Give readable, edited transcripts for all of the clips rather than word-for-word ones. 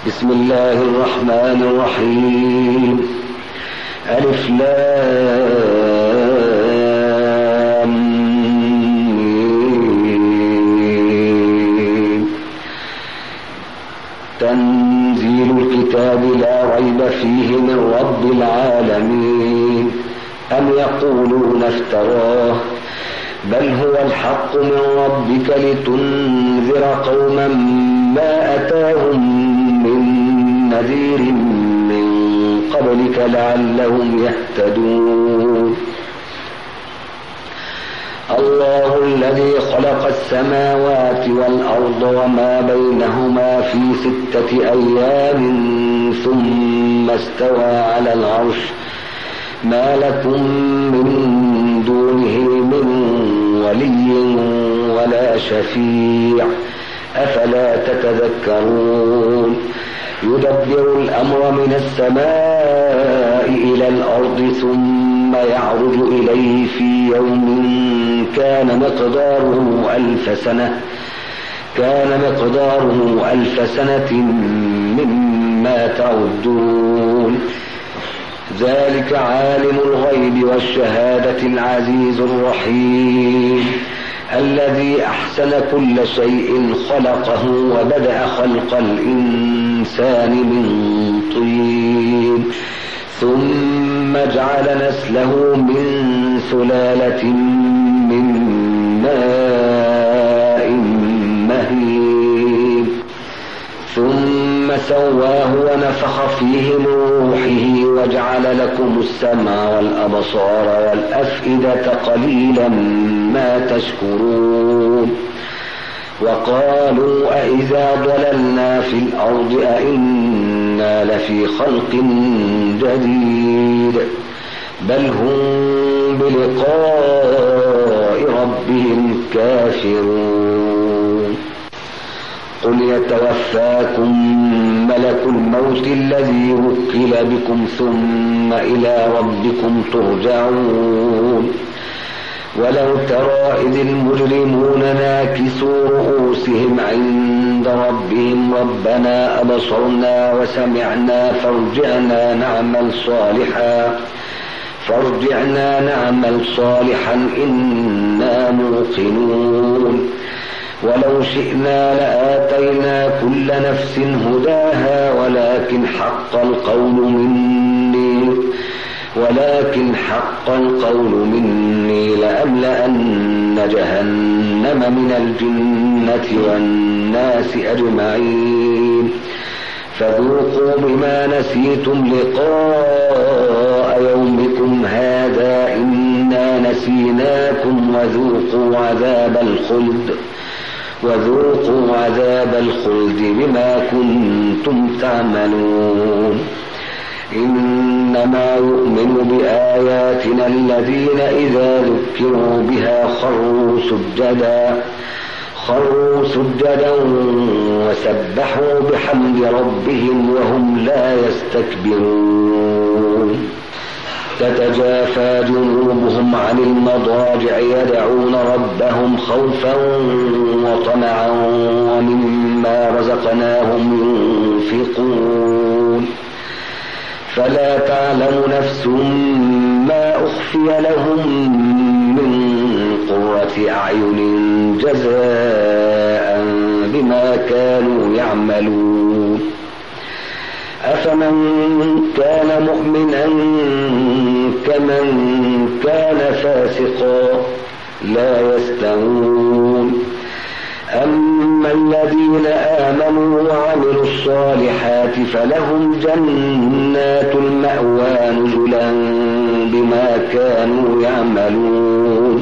بسم الله الرحمن الرحيم. ألف لام ميم. تنزيل الكتاب لا ريب فيه من رب العالمين. أم يقولون افتراه بل هو الحق من ربك لتنذر قوما ما أتاهم من نذير من قبلك لعلهم يهتدون. الله الذي خلق السماوات والأرض وما بينهما في 6 أيام ثم استوى على العرش ما لكم من دونه من ولي ولا شفيع أفلا تتذكرون. يدبر الأمر من السماء إلى الأرض ثم يعرج إليه في يوم كان مقداره 1000 سنة مما تعدون. ذلك عالم الغيب والشهادة العزيز الرحيم الذي أحسن كل شيء خلقه وبدأ خلق الإنسان من طين ثم جعل نسله من سلالة من ماء مهين ثم سواه ونفخ فيه من روحه وجعل لكم السمع والأبصار والأفئدة قليلا ما تشكرون. وقالوا أإذا ضللنا في الأرض أإنا لفي خلق جديد بل هم بلقاء ربهم كافرون. قل يتوفاكم ملك الموت الذي وكل بكم ثم إلى ربكم ترجعون. ولو ترى إذ المجرمون ناكسوا رؤوسهم عند ربهم ربنا أبصرنا وسمعنا فارجعنا نعمل صالحا إنا موقنون. ولو شئنا لآتينا كل نفس هداها ولكن حق القول مني لأملأن جهنم من الجنة والناس أجمعين. فذوقوا بما نسيتم لقاء يومكم هذا إنا نسيناكم وذوقوا عذاب الخلد بما كنتم تعملون. إنما يؤمن بآياتنا الذين إذا ذكروا بها خروا سجدا وسبحوا بحمد ربهم وهم لا يستكبرون. تتجافى جنوبهم عن المضاجع يدعون ربهم خوفا وطمعا ومما رزقناهم ينفقون. فلا تعلم نفس ما أخفي لهم من قرة أعين جزاء بما كانوا يعملون. أفمن كان مؤمنا كمن كان فاسقا لا يستوون. أما الذين آمنوا وعملوا الصالحات فلهم جنات المأوى نزلا بما كانوا يعملون.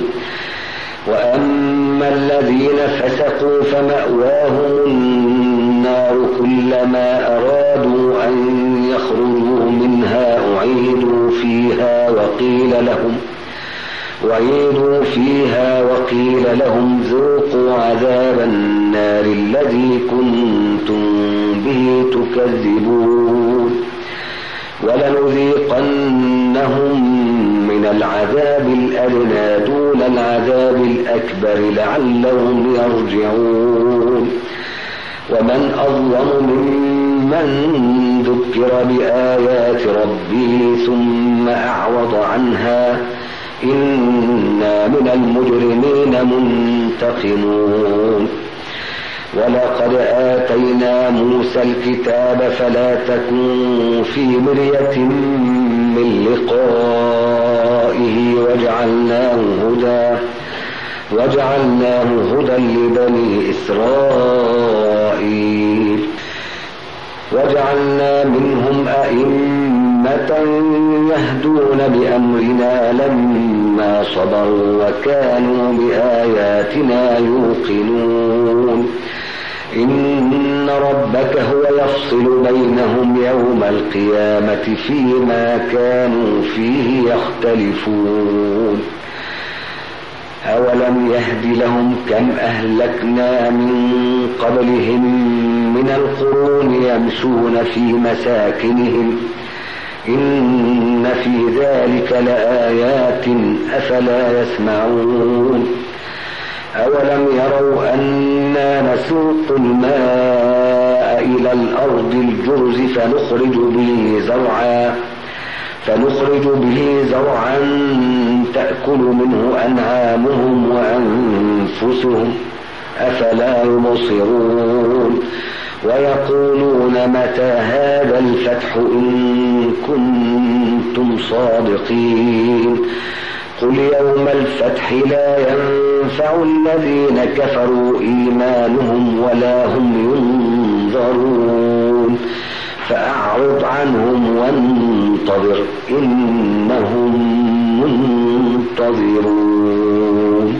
وأما الذين فسقوا فمأواهم النار كلما أرادوا أن يخرجوا منها أعيدوا فيها وقيل لهم ذوقوا عذاب النار الذي كنتم به تكذبون. ولنذيقنهم من العذاب الأدنى دون العذاب الأكبر لعلهم يرجعون. ومن أظلم من ذكر بآيات ربه ثم أعرض عنها إنا من المجرمين منتقمون ولقد آتينا موسى الكتاب فلا تكن في مرية من لقائه وجعلناه هدى لبني إسرائيل وجعلنا منهم أئمة يهدون بأمرنا لما صبروا وكانوا بآياتنا يوقنون إن ربك هو يفصل بينهم يوم القيامة فيما كانوا فيه يختلفون أولم يهد لهم كم أهلكنا من قبلهم من القرون يمشون في مساكنهم إن في ذلك لآيات أفلا يسمعون أولم يروا أنا نسوق الماء إلى الأرض الجرز فنخرج به زرعا تأكل منه أنعامهم وأنفسهم أفلا يبصرون ويقولون متى هذا الفتح إن كنتم صادقين قل يوم الفتح لا ينفع الذين كفروا إيمانهم ولا هم ينظرون فأعرض عنهم وانتظر إنهم منتظرون.